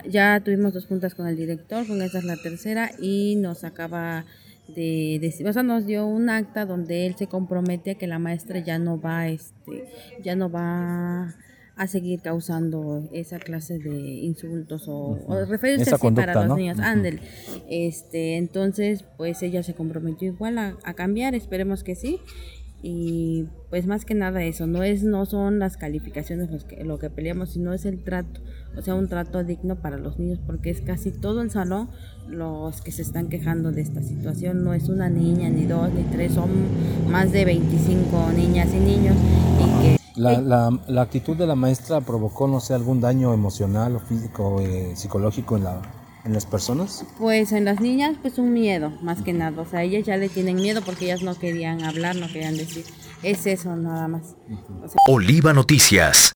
ya tuvimos 2 juntas con el director, con esta es la tercera y nos acaba de decir, o sea, nos dio un acta donde él se compromete a que la maestra ya no va a seguir causando esa clase de insultos o referirse Esa así para conducta, los ¿no? niños, ándel. Entonces, pues ella se comprometió igual a cambiar, esperemos que sí. Y pues más que nada eso, no son las calificaciones lo que peleamos, sino es el trato, o sea, un trato digno para los niños, porque es casi todo el salón los que se están quejando de esta situación, no es una niña, ni dos, ni tres, son más de 25 niñas y niños y que La actitud de la maestra provocó, no sé, algún daño emocional o físico, psicológico en las personas. pues en las niñas pues un miedo, más que nada, o sea, ellas ya le tienen miedo porque ellas no querían hablar, no querían decir, es eso nada más. O sea, Oliva Noticias.